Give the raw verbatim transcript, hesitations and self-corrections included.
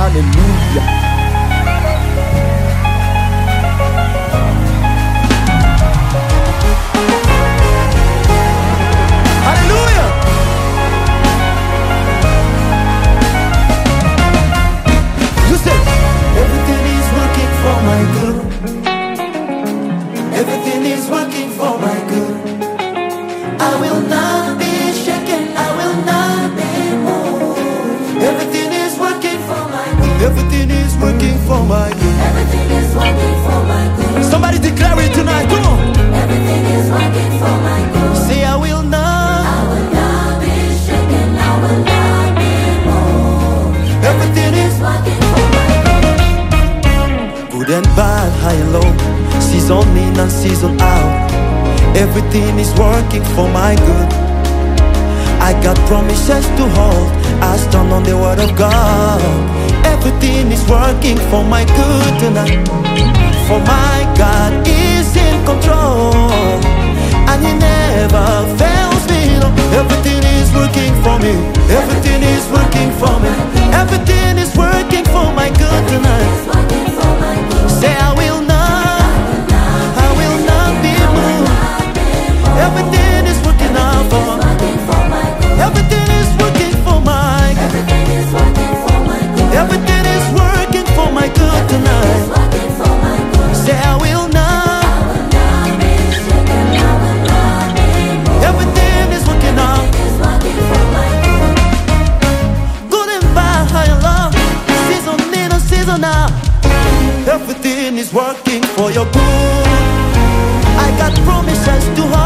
Hallelujah. Hallelujah. You said everything is working for my good. Everything is working for my good. I will not be shaken. I will not be moved. Everything is working for my good. Everything is working for my good. Everything is working for my good. Somebody declare it tonight. Come on. Everything is working for my good. Say I will not. I will not be shaken. I will not be moved. Everything is working for my good. good and bad, high and low, season in and season out. Everything is working for my good. I got promises to hold. I stand on the word of God. Everything is working for my good tonight. For my God is in control, and He never fails me. No. Everything is working for me. Everything is working for me. Everything is working for my good tonight. Say I will not, I will not be moved. Everything is working out for me. Everything is working for my good. Everything is working for my good tonight. Say I will not. Everything is working out. Good and bad, high and low, season in and season out. Everything is working for your good. I got promises to hold.